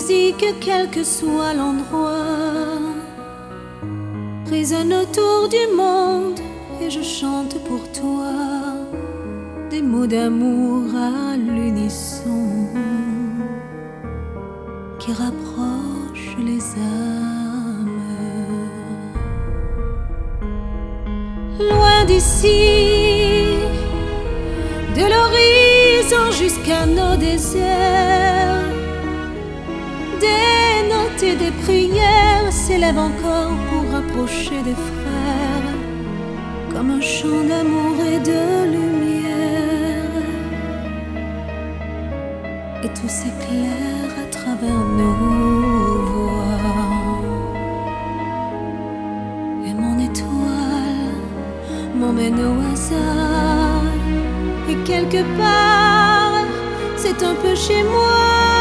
musique, quel que soit l'endroit, résonne autour du monde et je chante pour toi des mots d'amour à l'unisson qui rapprochent les âmes. Loin d'ici, de l'horizon jusqu'à nos déserts, des notes et des prières s'élèvent encore pour rapprocher des frères, comme un chant d'amour et de lumière. Et tout s'éclaire à travers nos voix. Et mon étoile m'emmène au hasard, et quelque part, c'est un peu chez moi.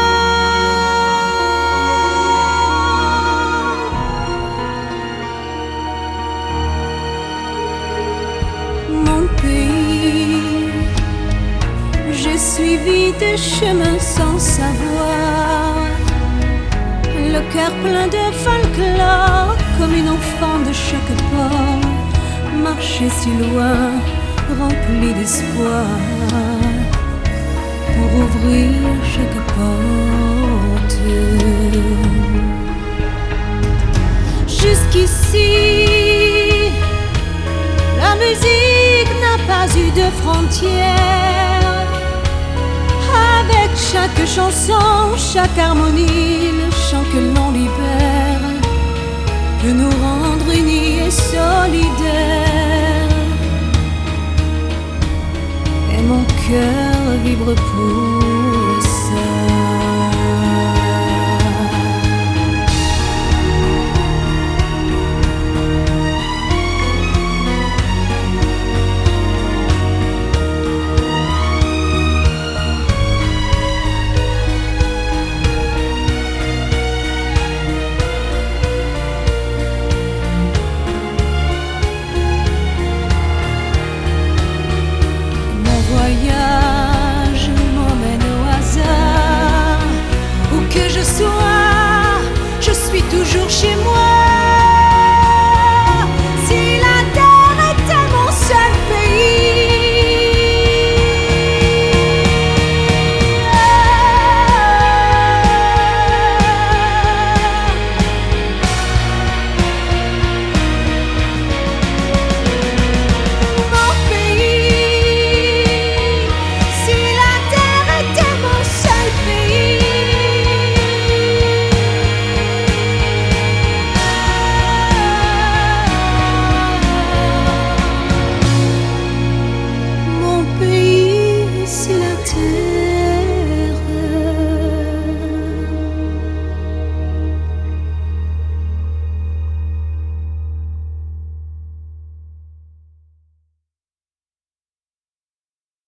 Mon pays, j'ai suivi des chemins sans savoir, le cœur plein de folklore, comme une enfant de chaque port, marcher si loin, rempli d'espoir, pour ouvrir chaque porte. Jusqu'ici, la musique n'a pas eu de frontières. Avec chaque chanson, chaque harmonie, le chant que l'on libère peut nous rendre unis et solidaires. Et mon cœur vibre pour